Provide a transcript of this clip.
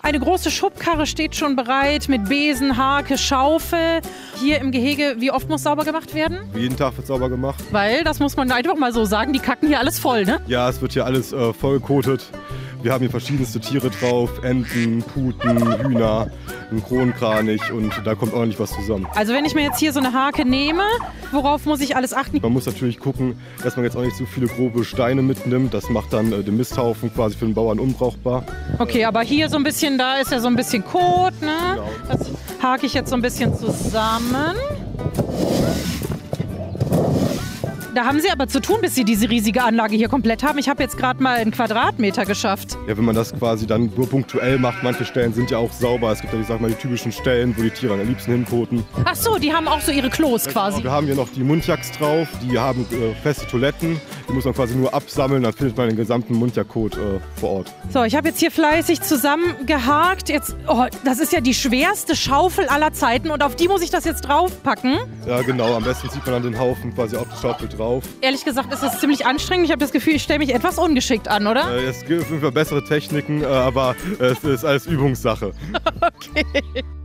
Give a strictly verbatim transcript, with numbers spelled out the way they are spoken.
Eine große Schubkarre steht schon bereit mit Besen, Hake, Schaufel. Hier im Gehege, wie oft muss sauber gemacht werden? Jeden Tag wird sauber gemacht. Weil, das muss man einfach mal so sagen, die kacken hier alles voll, ne? Ja, es wird hier alles äh, vollgekotet. Wir haben hier verschiedenste Tiere drauf, Enten, Puten, Hühner, einen Kronkranich und da kommt ordentlich was zusammen. Also wenn ich mir jetzt hier so eine Hake nehme, worauf muss ich alles achten? Man muss natürlich gucken, dass man jetzt auch nicht so viele grobe Steine mitnimmt. Das macht dann äh, den Misthaufen quasi für den Bauern unbrauchbar. Okay, aber hier so ein bisschen, da ist ja so ein bisschen Kot, ne? Genau. Das hake ich jetzt so ein bisschen zusammen. Da haben Sie aber zu tun, bis Sie diese riesige Anlage hier komplett haben. Ich habe jetzt gerade mal einen Quadratmeter geschafft. Ja, wenn man das quasi dann nur punktuell macht, manche Stellen sind ja auch sauber. Es gibt ja, ich sag mal, die typischen Stellen, wo die Tiere am liebsten hinkoten. Ach so, die haben auch so ihre Klos quasi. Wir haben hier noch die Mundjaks drauf, die haben äh, feste Toiletten. Die muss man quasi nur absammeln, dann findet man den gesamten Mundjakkot äh, vor Ort. So, ich habe jetzt hier fleißig zusammengehakt. Jetzt, oh, das ist ja die schwerste Schaufel aller Zeiten und auf die muss ich das jetzt draufpacken. Ja, genau. Am besten zieht man dann den Haufen quasi auf die Schaufel drauf. Ehrlich gesagt ist das ziemlich anstrengend. Ich habe das Gefühl, ich stelle mich etwas ungeschickt an, oder? Äh, es gibt auf jeden Fall bessere Techniken, äh, aber äh, es ist alles Übungssache. Okay.